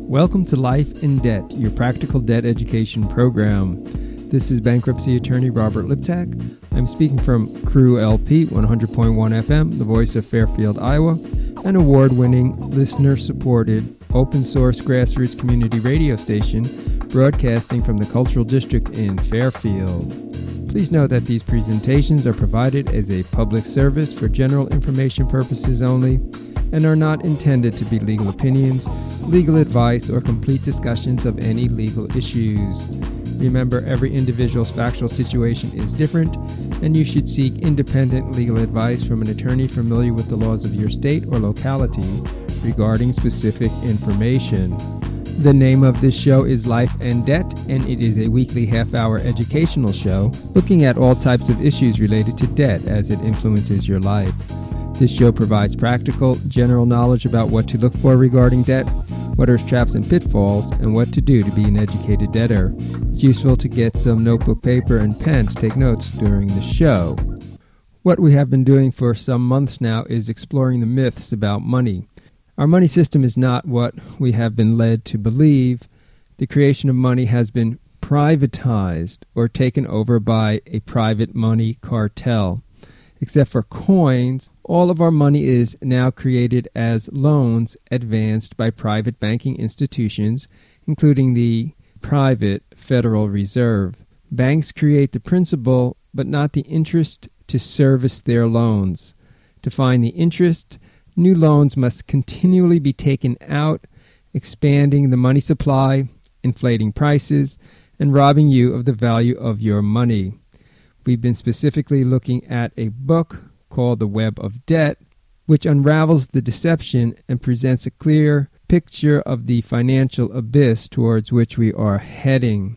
Welcome to Life in Debt, your practical debt education program. This is bankruptcy attorney Robert Liptak. I'm speaking from Crew LP 100.1 FM, the voice of Fairfield, Iowa, an award-winning, listener-supported, open-source grassroots community radio station broadcasting from the Cultural District in Fairfield. Please note that these presentations are provided as a public service for general information purposes only and are not intended to be legal opinions, legal advice, or complete discussions of any legal issues. Remember, every individual's factual situation is different, and you should seek independent legal advice from an attorney familiar with the laws of your state or locality regarding specific information. The name of this show is Life and Debt, and it is a weekly half-hour educational show looking at all types of issues related to debt as it influences your life. This show provides practical, general knowledge about what to look for regarding debt, what are traps and pitfalls, and what to do to be an educated debtor. It's useful to get some notebook, paper, and pen to take notes during the show. What we have been doing for some months now is exploring the myths about money. Our money system is not what we have been led to believe. The creation of money has been privatized or taken over by a private money cartel. Except for coins, all of our money is now created as loans advanced by private banking institutions, including the private Federal Reserve. Banks create the principal, but not the interest to service their loans. To find the interest, new loans must continually be taken out, expanding the money supply, inflating prices, and robbing you of the value of your money. We've been specifically looking at a book called The Web of Debt, which unravels the deception and presents a clear picture of the financial abyss towards which we are heading.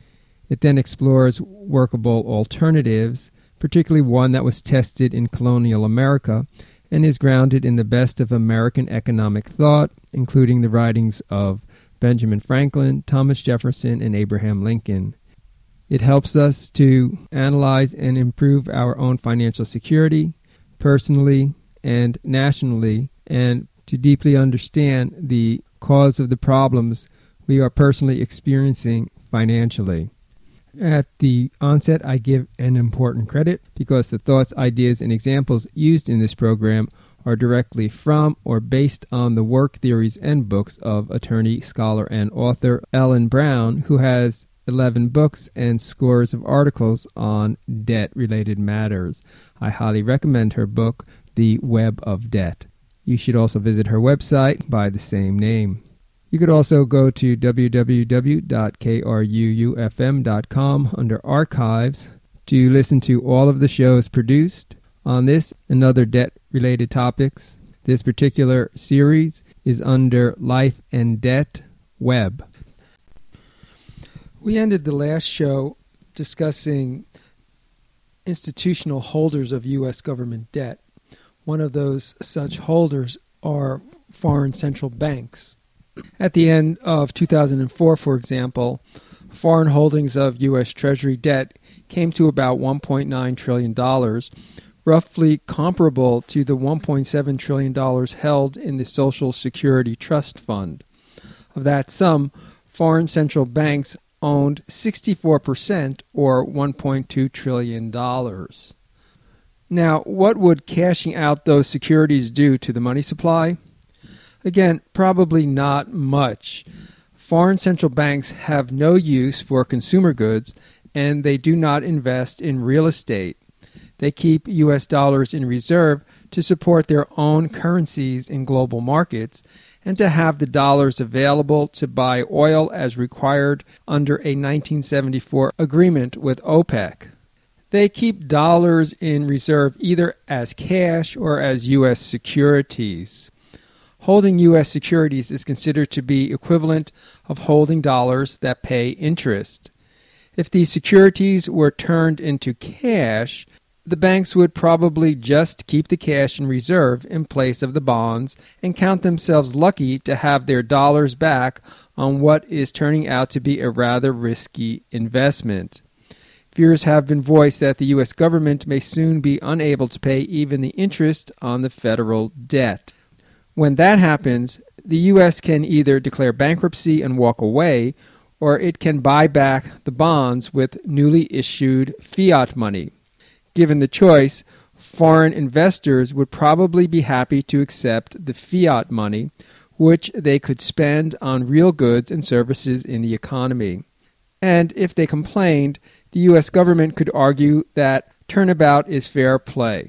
It then explores workable alternatives, particularly one that was tested in colonial America and is grounded in the best of American economic thought, including the writings of Benjamin Franklin, Thomas Jefferson, and Abraham Lincoln. It helps us to analyze and improve our own financial security, personally and nationally, and to deeply understand the cause of the problems we are personally experiencing financially. At the onset, I give an important credit because the thoughts, ideas, and examples used in this program are directly from or based on the work, theories, and books of attorney, scholar, and author Ellen Brown, who has 11 books and scores of articles on debt-related matters. I highly recommend her book, The Web of Debt. You should also visit her website by the same name. You could also go to www.kruufm.com under Archives to listen to all of the shows produced on this and other debt-related topics. This particular series is under Life and Debt Web. We ended the last show discussing institutional holders of U.S. government debt. One of those such holders are foreign central banks. At the end of 2004, for example, foreign holdings of U.S. Treasury debt came to about $1.9 trillion, roughly comparable to the $1.7 trillion held in the Social Security Trust Fund. Of that sum, foreign central banks owned 64%, or $1.2 trillion. Now, what would cashing out those securities do to the money supply? Again, probably not much. Foreign central banks have no use for consumer goods, and they do not invest in real estate. They keep U.S. dollars in reserve to support their own currencies in global markets, and to have the dollars available to buy oil as required under a 1974 agreement with OPEC. They keep dollars in reserve either as cash or as U.S. securities. Holding U.S. securities is considered to be equivalent of holding dollars that pay interest. If these securities were turned into cash, the banks would probably just keep the cash in reserve in place of the bonds and count themselves lucky to have their dollars back on what is turning out to be a rather risky investment. Fears have been voiced that the U.S. government may soon be unable to pay even the interest on the federal debt. When that happens, the U.S. can either declare bankruptcy and walk away, or it can buy back the bonds with newly issued fiat money. Given the choice, foreign investors would probably be happy to accept the fiat money, which they could spend on real goods and services in the economy. And if they complained, the U.S. government could argue that turnabout is fair play.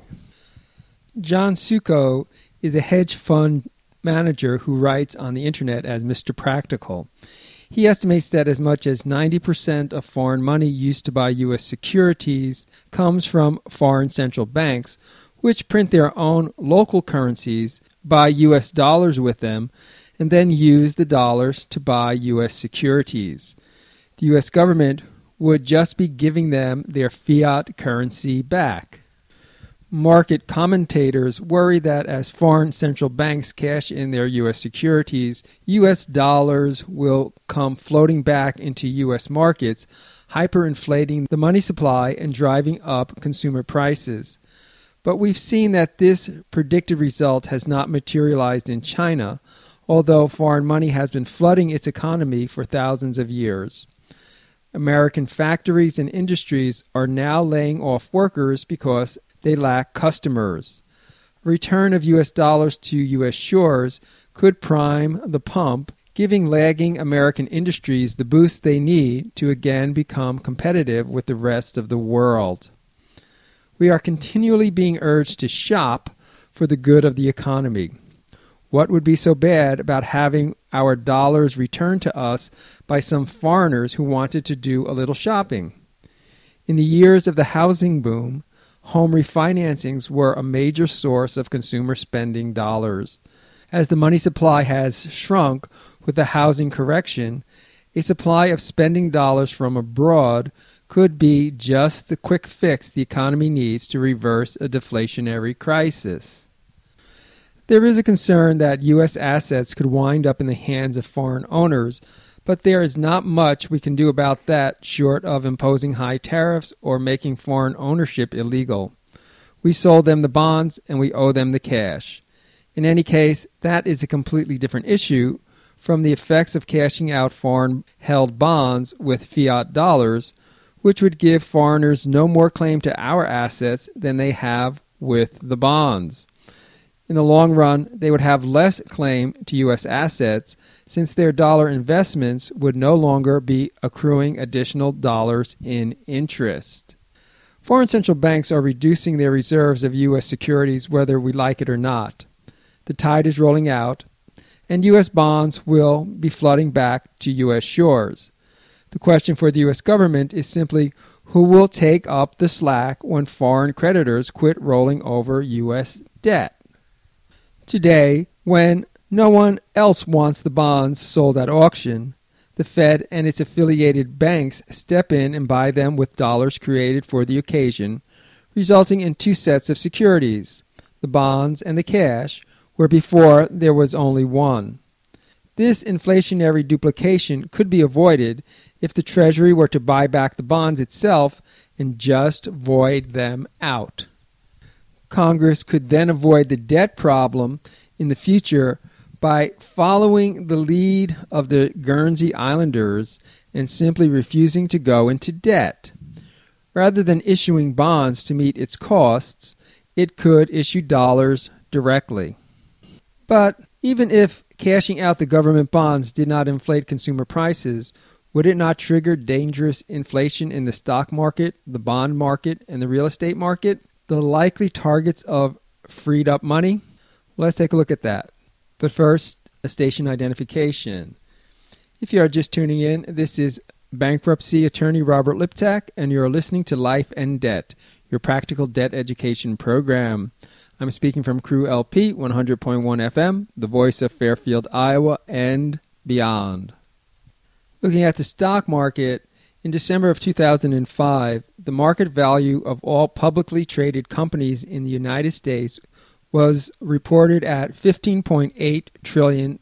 John Succo is a hedge fund manager who writes on the internet as Mr. Practical. He estimates that as much as 90% of foreign money used to buy U.S. securities comes from foreign central banks, which print their own local currencies, buy U.S. dollars with them, and then use the dollars to buy U.S. securities. The U.S. government would just be giving them their fiat currency back. Market commentators worry that as foreign central banks cash in their U.S. securities, U.S. dollars will come floating back into U.S. markets, hyperinflating the money supply and driving up consumer prices. But we've seen that this predicted result has not materialized in China, although foreign money has been flooding its economy for thousands of years. American factories and industries are now laying off workers because they lack customers. A return of U.S. dollars to U.S. shores could prime the pump, giving lagging American industries the boost they need to again become competitive with the rest of the world. We are continually being urged to shop for the good of the economy. What would be so bad about having our dollars returned to us by some foreigners who wanted to do a little shopping? In the years of the housing boom, home refinancings were a major source of consumer spending dollars. As the money supply has shrunk with the housing correction, a supply of spending dollars from abroad could be just the quick fix the economy needs to reverse a deflationary crisis. There is a concern that U.S. assets could wind up in the hands of foreign owners, but there is not much we can do about that short of imposing high tariffs or making foreign ownership illegal. We sold them the bonds and we owe them the cash. In any case, that is a completely different issue from the effects of cashing out foreign-held bonds with fiat dollars, which would give foreigners no more claim to our assets than they have with the bonds. In the long run, they would have less claim to U.S. assets since their dollar investments would no longer be accruing additional dollars in interest. Foreign central banks are reducing their reserves of U.S. securities whether we like it or not. The tide is rolling out, and U.S. bonds will be flooding back to U.S. shores. The question for the U.S. government is simply who will take up the slack when foreign creditors quit rolling over U.S. debt. Today, when no one else wants the bonds sold at auction, the Fed and its affiliated banks step in and buy them with dollars created for the occasion, resulting in two sets of securities, the bonds and the cash, where before there was only one. This inflationary duplication could be avoided if the Treasury were to buy back the bonds itself and just void them out. Congress could then avoid the debt problem in the future by following the lead of the Guernsey Islanders and simply refusing to go into debt. Rather than issuing bonds to meet its costs, it could issue dollars directly. But even if cashing out the government bonds did not inflate consumer prices, would it not trigger dangerous inflation in the stock market, the bond market, and the real estate market? The likely targets of freed up money? Let's take a look at that. But first, a station identification. If you are just tuning in, this is bankruptcy attorney Robert Liptak, and you're listening to Life and Debt, your practical debt education program. I'm speaking from Crew LP 100.1 FM, the voice of Fairfield, Iowa, and beyond. Looking at the stock market, in December of 2005, the market value of all publicly traded companies in the United States was reported at $15.8 trillion.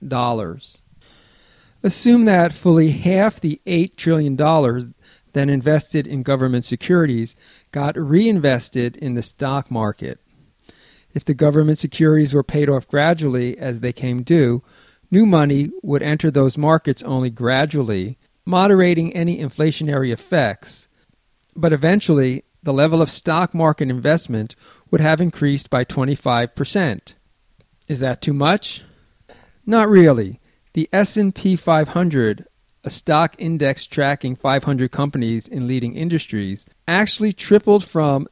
Assume that fully half the $8 trillion then invested in government securities got reinvested in the stock market. If the government securities were paid off gradually as they came due, New money would enter those markets only gradually, moderating any inflationary effects, but eventually the level of stock market investment would have increased by 25%. Is that too much? Not really. The S&P 500, a stock index tracking 500 companies in leading industries, actually tripled from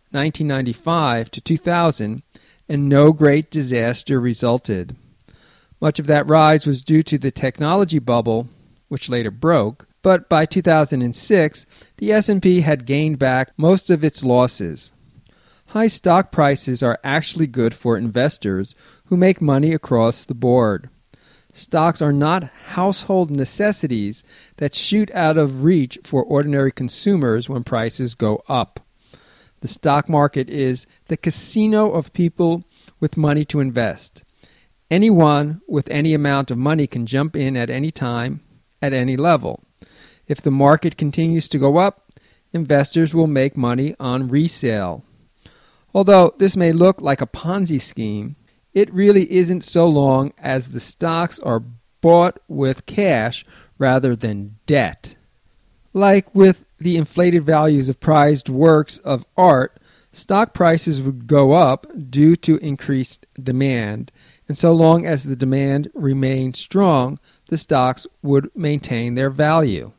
1995 to 2000, and no great disaster resulted. Much of that rise was due to the technology bubble, which later broke, but by 2006, the S&P had gained back most of its losses. High stock prices are actually good for investors who make money across the board. Stocks are not household necessities that shoot out of reach for ordinary consumers when prices go up. The stock market is the casino of people with money to invest. Anyone with any amount of money can jump in at any time, at any level. If the market continues to go up, investors will make money on resale. Although this may look like a Ponzi scheme, it really isn't so long as the stocks are bought with cash rather than debt. Like with the inflated values of prized works of art, stock prices would go up due to increased demand, and so long as the demand remained strong, the stocks would maintain their value.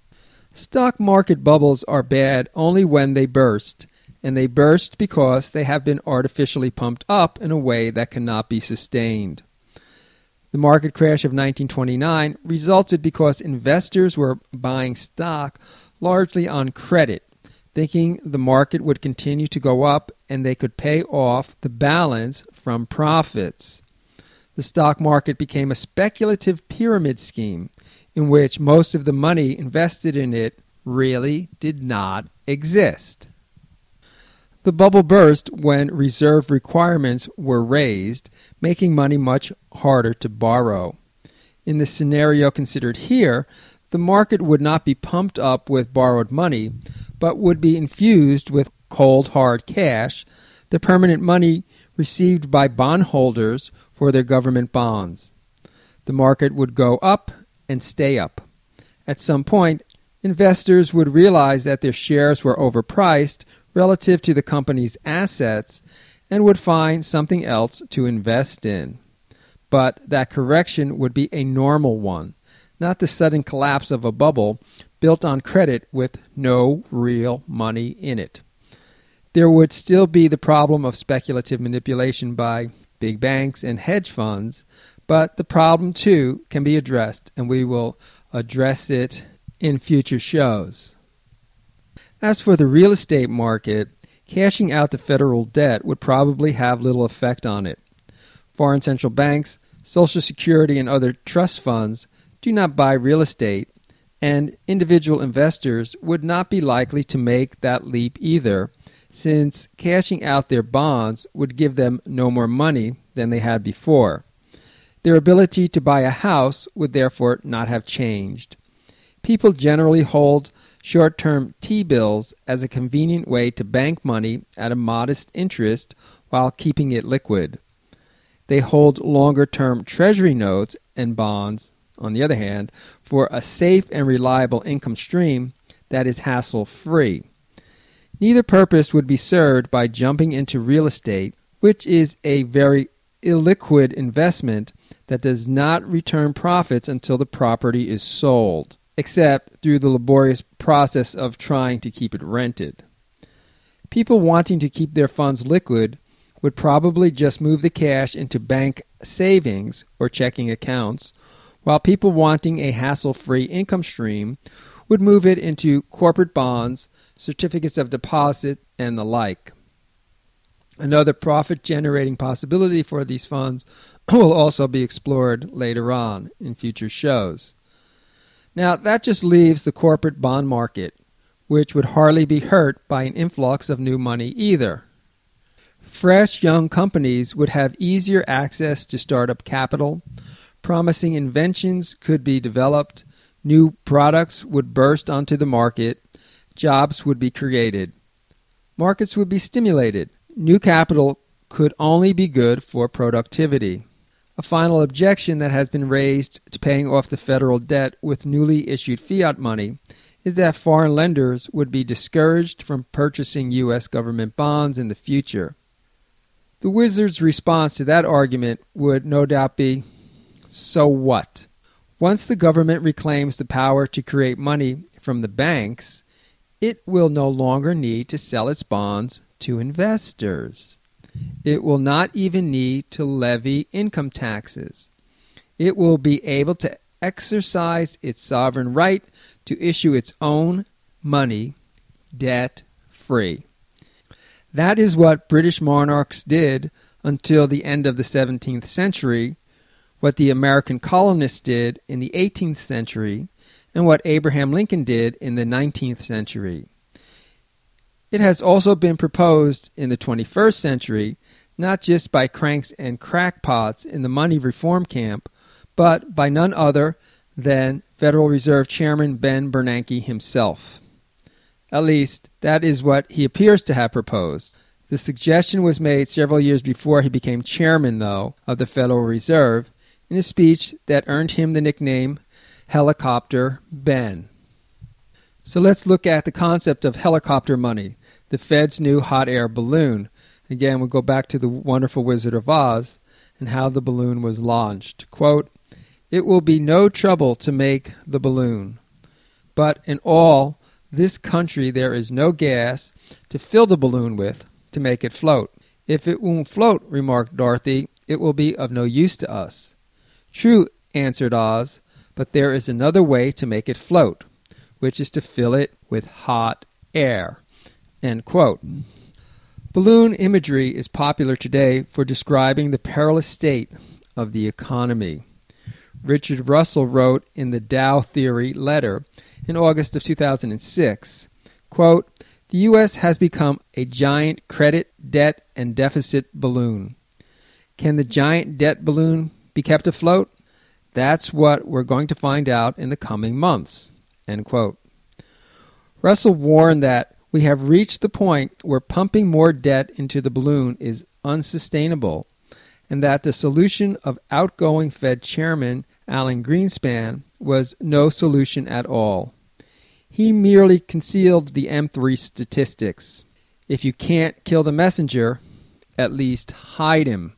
Stock market bubbles are bad only when they burst, and they burst because they have been artificially pumped up in a way that cannot be sustained. The market crash of 1929 resulted because investors were buying stock largely on credit, thinking the market would continue to go up and they could pay off the balance from profits. The stock market became a speculative pyramid scheme in which most of the money invested in it really did not exist. The bubble burst when reserve requirements were raised, making money much harder to borrow. In the scenario considered here, the market would not be pumped up with borrowed money, but would be infused with cold hard cash, the permanent money received by bondholders for their government bonds. The market would go up and stay up. At some point, investors would realize that their shares were overpriced relative to the company's assets and would find something else to invest in. But that correction would be a normal one, not the sudden collapse of a bubble built on credit with no real money in it. There would still be the problem of speculative manipulation by big banks and hedge funds, but the problem too can be addressed, and we will address it in future shows. As for the real estate market, cashing out the federal debt would probably have little effect on it. Foreign central banks, Social Security, and other trust funds do not buy real estate, and individual investors would not be likely to make that leap either, since cashing out their bonds would give them no more money than they had before. Their ability to buy a house would therefore not have changed. People generally hold short-term T-bills as a convenient way to bank money at a modest interest while keeping it liquid. They hold longer-term Treasury notes and bonds, on the other hand, for a safe and reliable income stream that is hassle-free. Neither purpose would be served by jumping into real estate, which is a very illiquid investment that does not return profits until the property is sold, except through the laborious process of trying to keep it rented. People wanting to keep their funds liquid would probably just move the cash into bank savings or checking accounts, while people wanting a hassle-free income stream would move it into corporate bonds, certificates of deposit, and the like. Another profit-generating possibility for these funds will also be explored later on in future shows. Now, that just leaves the corporate bond market, which would hardly be hurt by an influx of new money either. Fresh young companies would have easier access to startup capital, promising inventions could be developed, new products would burst onto the market, jobs would be created. Markets would be stimulated. New capital could only be good for productivity. A final objection that has been raised to paying off the federal debt with newly issued fiat money is that foreign lenders would be discouraged from purchasing U.S. government bonds in the future. The Wizard's response to that argument would no doubt be, so what? Once the government reclaims the power to create money from the banks, it will no longer need to sell its bonds to investors. It will not even need to levy income taxes. It will be able to exercise its sovereign right to issue its own money debt-free. That is what British monarchs did until the end of the 17th century, what the American colonists did in the 18th century, and what Abraham Lincoln did in the 19th century. It has also been proposed in the 21st century, not just by cranks and crackpots in the money reform camp, but by none other than Federal Reserve Chairman Ben Bernanke himself. At least, that is what he appears to have proposed. The suggestion was made several years before he became chairman, though, of the Federal Reserve, in a speech that earned him the nickname Helicopter Ben. So let's look at the concept of helicopter money, the Fed's new hot air balloon. Again, we'll go back to the wonderful Wizard of Oz and how the balloon was launched. Quote, "It will be no trouble to make the balloon, but in all this country there is no gas to fill the balloon with to make it float. If it won't float," remarked Dorothy, "it will be of no use to us." "True," answered Oz, "but there is another way to make it float, which is to fill it with hot air." End quote. Balloon imagery is popular today for describing the perilous state of the economy. Richard Russell wrote in the Dow Theory letter in August of 2006, quote, "The U.S. has become a giant credit, debt, and deficit balloon. Can the giant debt balloon be kept afloat? That's what we're going to find out in the coming months." End quote. Russell warned that we have reached the point where pumping more debt into the balloon is unsustainable, and that the solution of outgoing Fed Chairman Alan Greenspan was no solution at all. He merely concealed the M3 statistics. If you can't kill the messenger, at least hide him.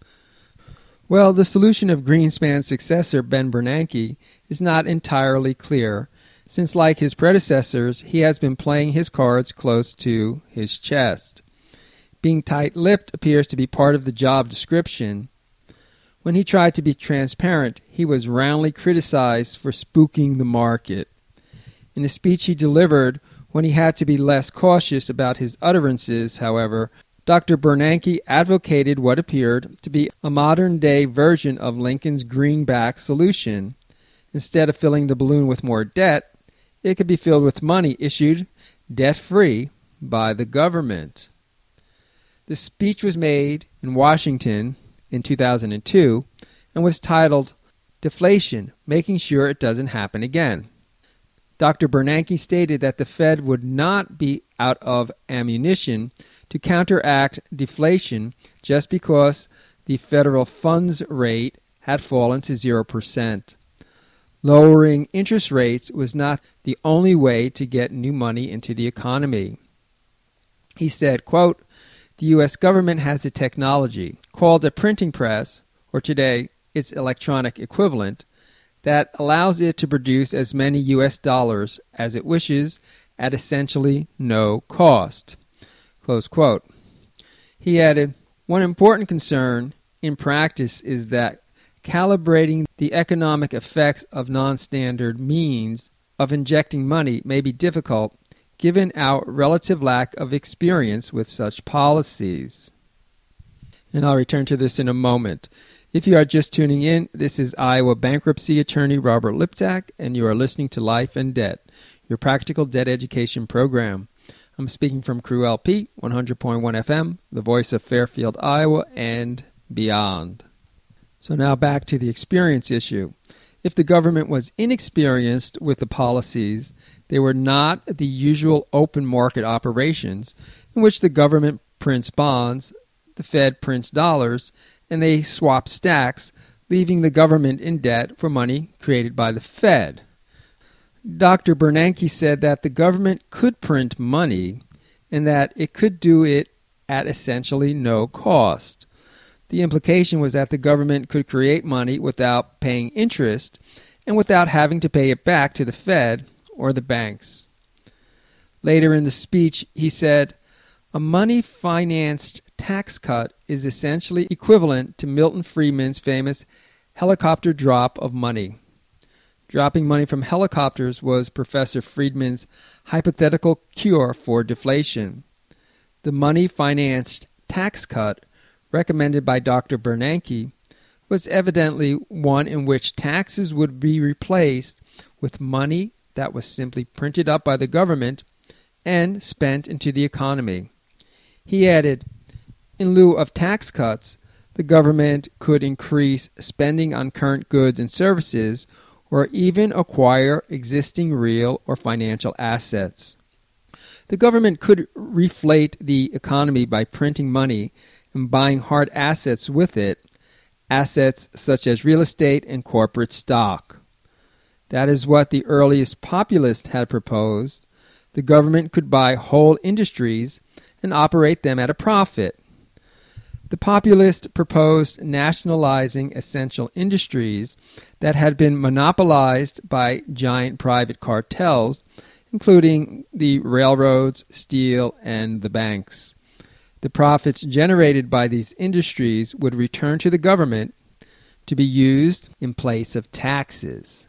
Well, the solution of Greenspan's successor, Ben Bernanke, is not entirely clear, since like his predecessors, he has been playing his cards close to his chest. Being tight-lipped appears to be part of the job description. When he tried to be transparent, he was roundly criticized for spooking the market. In a speech he delivered when he had to be less cautious about his utterances, however, Dr. Bernanke advocated what appeared to be a modern-day version of Lincoln's greenback solution. Instead of filling the balloon with more debt, it could be filled with money issued debt-free by the government. The speech was made in Washington in 2002 and was titled "Deflation, Making Sure It Doesn't Happen Again." Dr. Bernanke stated that the Fed would not be out of ammunition to counteract deflation just because the federal funds rate had fallen to 0%. Lowering interest rates was not the only way to get new money into the economy. He said, quote, "The U.S. government has a technology called a printing press, or today its electronic equivalent, that allows it to produce as many U.S. dollars as it wishes at essentially no cost." Close quote. He added, "One important concern in practice is that calibrating the economic effects of non-standard means of injecting money may be difficult given our relative lack of experience with such policies." And I'll return to this in a moment. If you are just tuning in, this is Iowa bankruptcy attorney Robert Liptak, and you are listening to Life and Debt, your practical debt education program. I'm speaking from Crew LP, 100.1 FM, the voice of Fairfield, Iowa, and beyond. So now back to the experience issue. If the government was inexperienced with the policies, they were not the usual open market operations in which the government prints bonds, the Fed prints dollars, and they swap stacks leaving the government in debt for money created by the Fed. Dr. Bernanke said that the government could print money and that it could do it at essentially no cost. The implication was that the government could create money without paying interest and without having to pay it back to the Fed or the banks. Later in the speech, he said, "A money-financed tax cut is essentially equivalent to Milton Friedman's famous helicopter drop of money." Dropping money from helicopters was Professor Friedman's hypothetical cure for deflation. The money-financed tax cut recommended by Dr. Bernanke was evidently one in which taxes would be replaced with money that was simply printed up by the government and spent into the economy. He added, in lieu of tax cuts, the government could increase spending on current goods and services or even acquire existing real or financial assets. The government could reflate the economy by printing money and buying hard assets with it, assets such as real estate and corporate stock. That is what the earliest populists had proposed. The government could buy whole industries and operate them at a profit. The populists proposed nationalizing essential industries that had been monopolized by giant private cartels, including the railroads, steel, and the banks. The profits generated by these industries would return to the government to be used in place of taxes.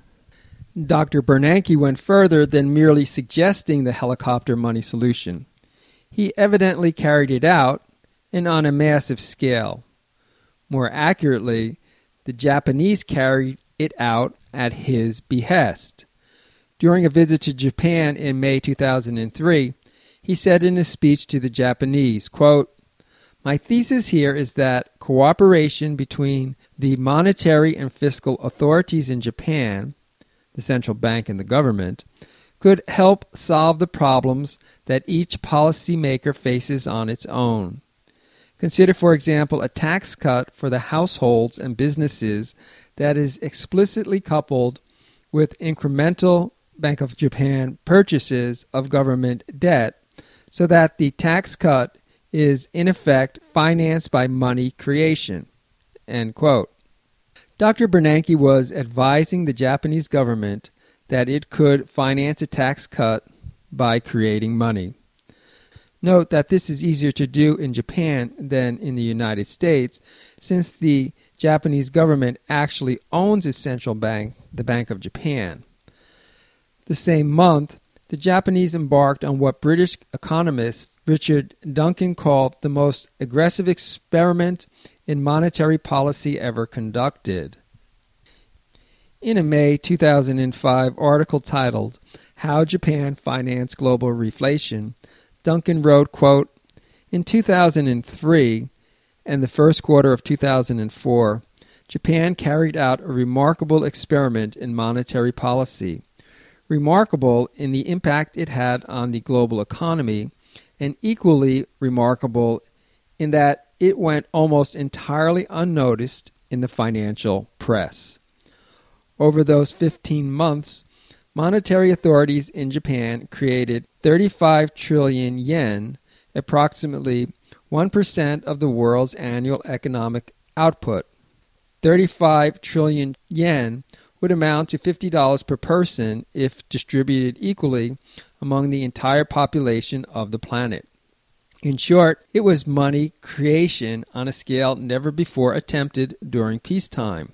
Dr. Bernanke went further than merely suggesting the helicopter money solution. He evidently carried it out, and on a massive scale. More accurately, the Japanese carried it out at his behest. During a visit to Japan in May 2003, he said in a speech to the Japanese, quote, "My thesis here is that cooperation between the monetary and fiscal authorities in Japan, the central bank and the government, could help solve the problems that each policymaker faces on its own. Consider, for example, a tax cut for the households and businesses that is explicitly coupled with incremental Bank of Japan purchases of government debt, so that the tax cut is in effect financed by money creation." End quote. Dr. Bernanke was advising the Japanese government that it could finance a tax cut by creating money. Note that this is easier to do in Japan than in the United States, since the Japanese government actually owns its central bank, the Bank of Japan. The same month, the Japanese embarked on what British economist Richard Duncan called the most aggressive experiment in monetary policy ever conducted. In a May 2005 article titled, "How Japan Financed Global Reflation," Duncan wrote, quote, "In 2003 and the first quarter of 2004, Japan carried out a remarkable experiment in monetary policy. Remarkable in the impact it had on the global economy, and equally remarkable in that it went almost entirely unnoticed in the financial press. Over those 15 months, monetary authorities in Japan created 35 trillion yen, approximately 1% of the world's annual economic output. 35 trillion yen would amount to $50 per person if distributed equally among the entire population of the planet. In short, it was money creation on a scale never before attempted during peacetime.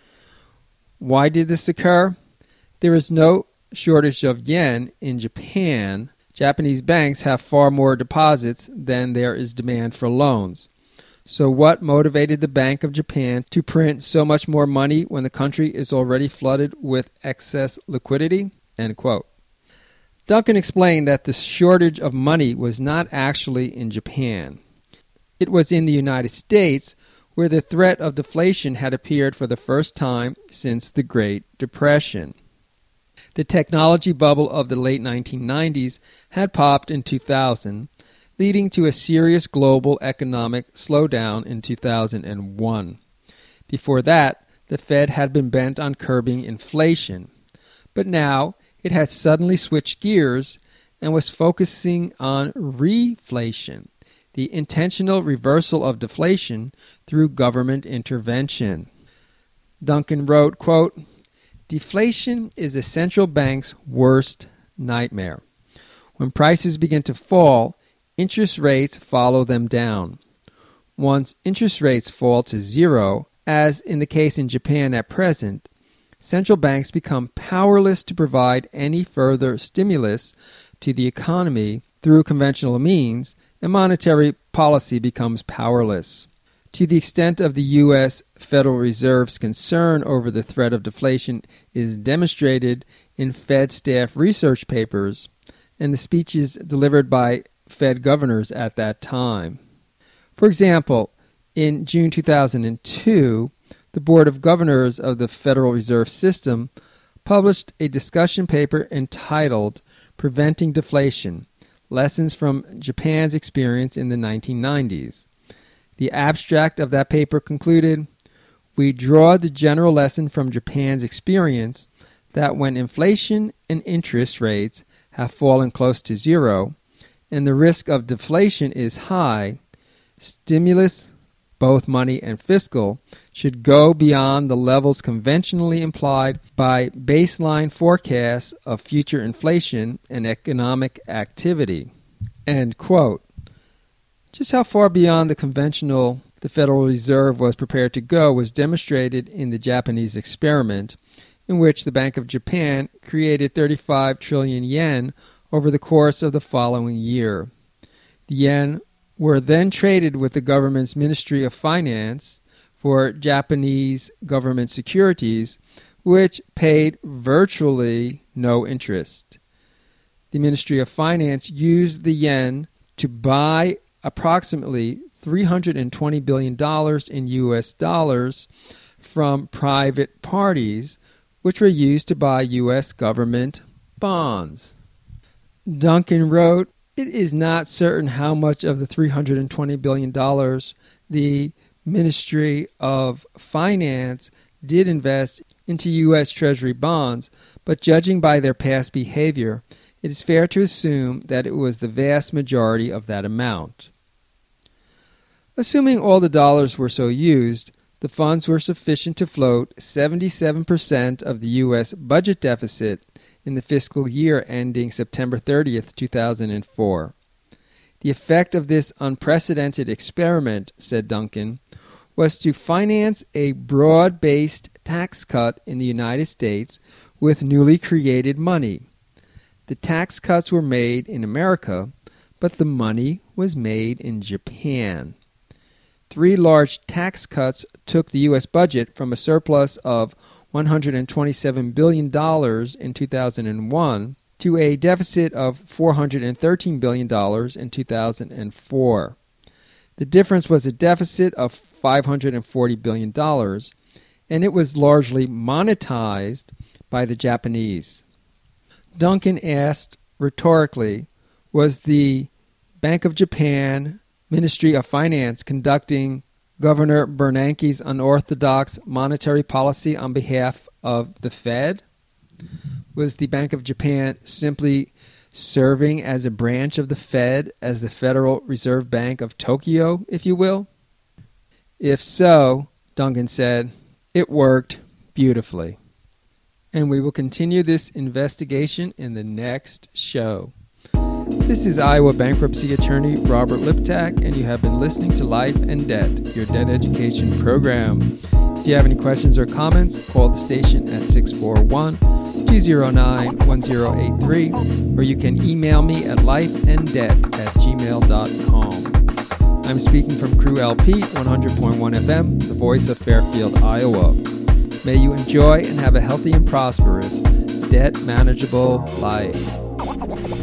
Why did this occur? There is no shortage of yen in Japan. Japanese banks have far more deposits than there is demand for loans. So what motivated the Bank of Japan to print so much more money when the country is already flooded with excess liquidity?" End quote. Duncan explained that the shortage of money was not actually in Japan. It was in the United States, where the threat of deflation had appeared for the first time since the Great Depression. The technology bubble of the late 1990s had popped in 2000, leading to a serious global economic slowdown in 2001. Before that, the Fed had been bent on curbing inflation. But now it had suddenly switched gears and was focusing on reflation, the intentional reversal of deflation through government intervention. Duncan wrote, quote, "Deflation is the central bank's worst nightmare. When prices begin to fall, interest rates follow them down. Once interest rates fall to zero, as in the case in Japan at present, central banks become powerless to provide any further stimulus to the economy through conventional means, and monetary policy becomes powerless. To the extent of the U.S. Federal Reserve's concern over the threat of deflation is demonstrated in Fed staff research papers and the speeches delivered by Fed governors at that time. For example, in June 2002, the Board of Governors of the Federal Reserve System published a discussion paper entitled Preventing Deflation: Lessons from Japan's Experience in the 1990s. The abstract of that paper concluded, "We draw the general lesson from Japan's experience that when inflation and interest rates have fallen close to zero and the risk of deflation is high, stimulus, both money and fiscal, should go beyond the levels conventionally implied by baseline forecasts of future inflation and economic activity." End quote. Just how far beyond the conventional the Federal Reserve was prepared to go was demonstrated in the Japanese experiment, in which the Bank of Japan created 35 trillion yen over the course of the following year. The yen were then traded with the government's Ministry of Finance for Japanese government securities, which paid virtually no interest. The Ministry of Finance used the yen to buy approximately $320 billion in U.S. dollars from private parties, which were used to buy U.S. government bonds. Duncan wrote, "It is not certain how much of the $320 billion the Ministry of Finance did invest into U.S. Treasury bonds, but judging by their past behavior, it is fair to assume that it was the vast majority of that amount." Assuming all the dollars were so used, the funds were sufficient to float 77% of the U.S. budget deficit in the fiscal year ending September 30th, 2004. The effect of this unprecedented experiment, said Duncan, was to finance a broad-based tax cut in the United States with newly created money. The tax cuts were made in America, but the money was made in Japan. 3 large tax cuts took the U.S. budget from a surplus of $127 billion in 2001 to a deficit of $413 billion in 2004. The difference was a deficit of $540 billion, and it was largely monetized by the Japanese. Duncan asked rhetorically, was the Bank of Japan Ministry of Finance conducting Governor Bernanke's unorthodox monetary policy on behalf of the Fed? Was the Bank of Japan simply serving as a branch of the Fed, as the Federal Reserve Bank of Tokyo, if you will? If so, Duncan said, it worked beautifully. And we will continue this investigation in the next show. This is Iowa bankruptcy attorney Robert Liptak, and you have been listening to Life and Debt, your debt education program. If you have any questions or comments, call the station at 641-209-1083, or you can email me at lifeanddebt@gmail.com. I'm speaking from Crew LP 100.1 FM, the voice of Fairfield, Iowa. May you enjoy and have a healthy and prosperous, debt manageable life.